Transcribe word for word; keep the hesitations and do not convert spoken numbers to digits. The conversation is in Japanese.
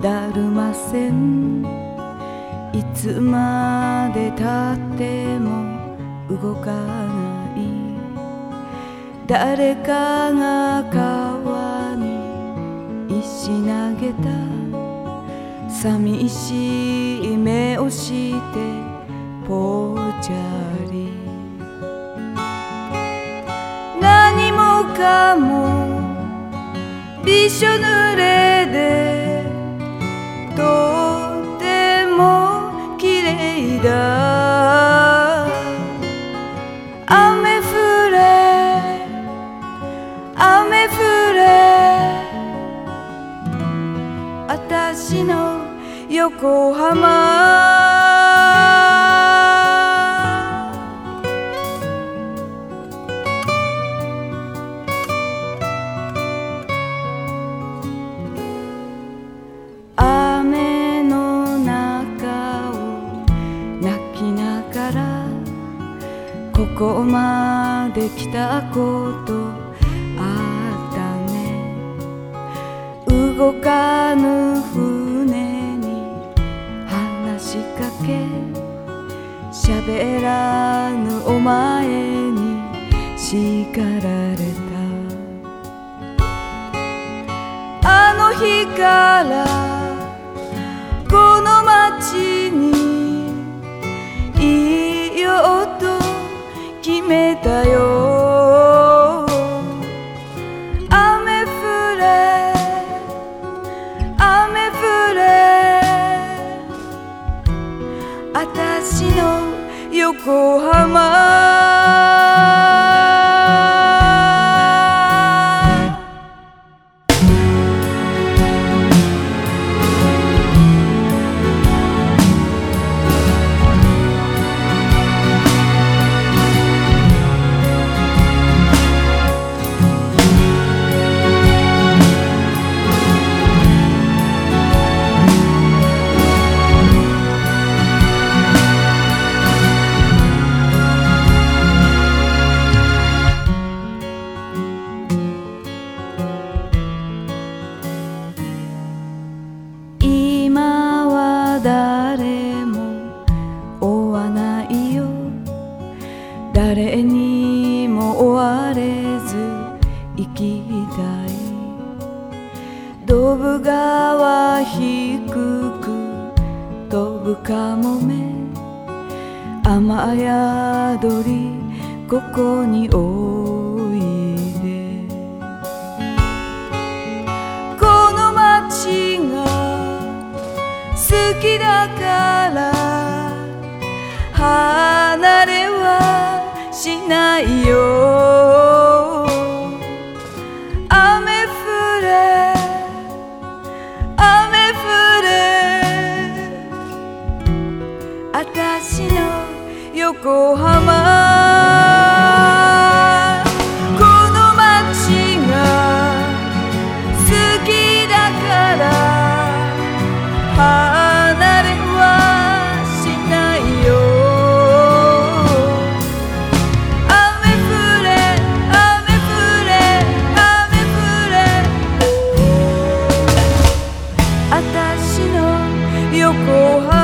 だるま線いつまでたっても動かない。誰かが川に石投げた。寂しい目をしてぽっちゃり。何もかもびしょ濡れでとてもきれいだ。雨降れ雨降れあたしの横浜。雨の中を泣きながらここまで来たことあったね。動かぬ船に話しかけ喋らぬお前に叱られた。あの日からこの街にいようと決めたよ。雨降れ雨降れあたしの横浜。誰も追わないよ。誰にも追われず生きたい。ドブ川低く飛ぶカモメ。雨宿りここにおいで。この街が好きだから離れはしないよ。雨降れ雨降れあたしの横浜。この街が好きだから離れはしないよ。雨降れ雨降れ雨降れあたしの横浜。